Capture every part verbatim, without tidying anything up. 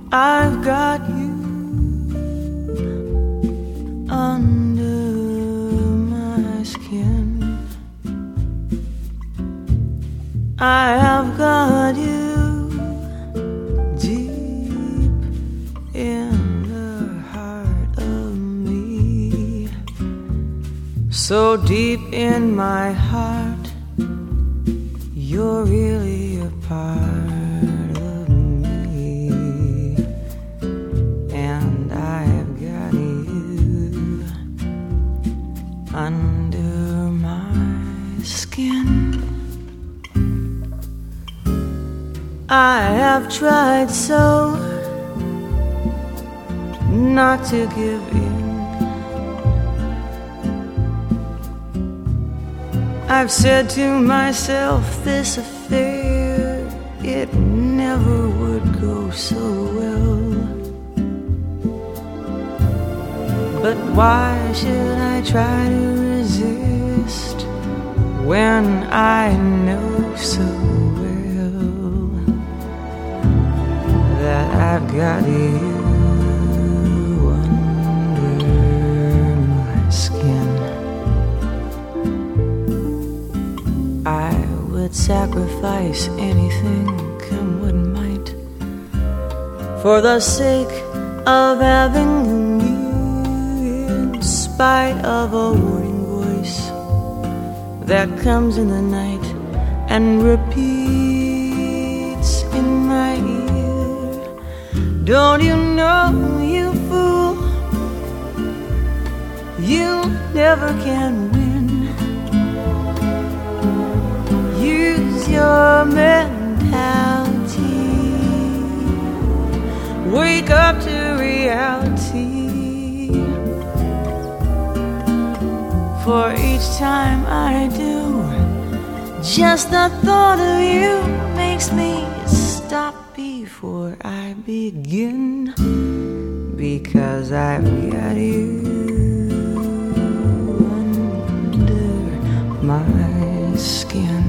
I've got you under my skin. I have got you deep in the heart of me, so deep in my heart, you're really a part of me, and I've got you under my skin. I have tried so not to give in. I've said to myself, this affair, it never would go so well. But why should I try to resist when I know so well that I've got you under my skin? I would sacrifice anything, come what might, for the sake of having you, in spite of a warning voice that comes in the night and repeats in my ear. Don't you know, you fool, you never can win. Use your mentality, wake up to reality. For each time I do, just the thought of you makes me stop before I begin, because I've got you under my skin.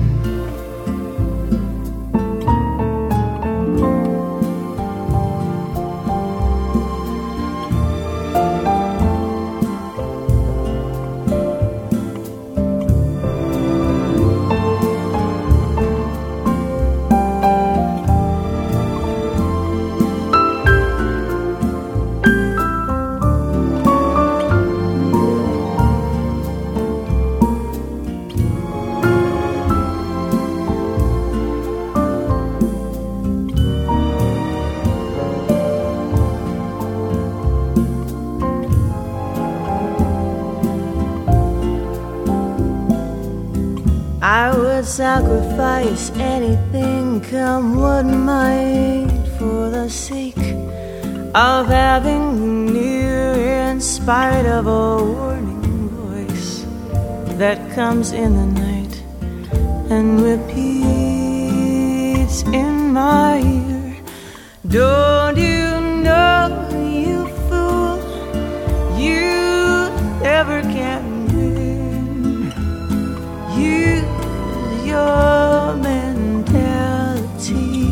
I would sacrifice anything, come what might, for the sake of having you near, in spite of a warning voice that comes in the night and repeats in my ear. Don't you know, you fool, you never can win. You your mentality,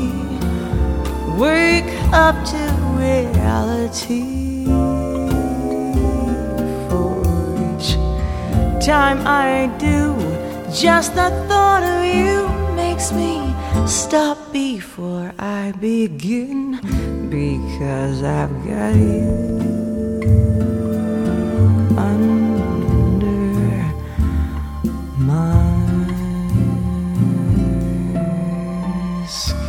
wake up to reality. For each time I do, just the thought of you makes me stop before I begin, because I've got you under my skin.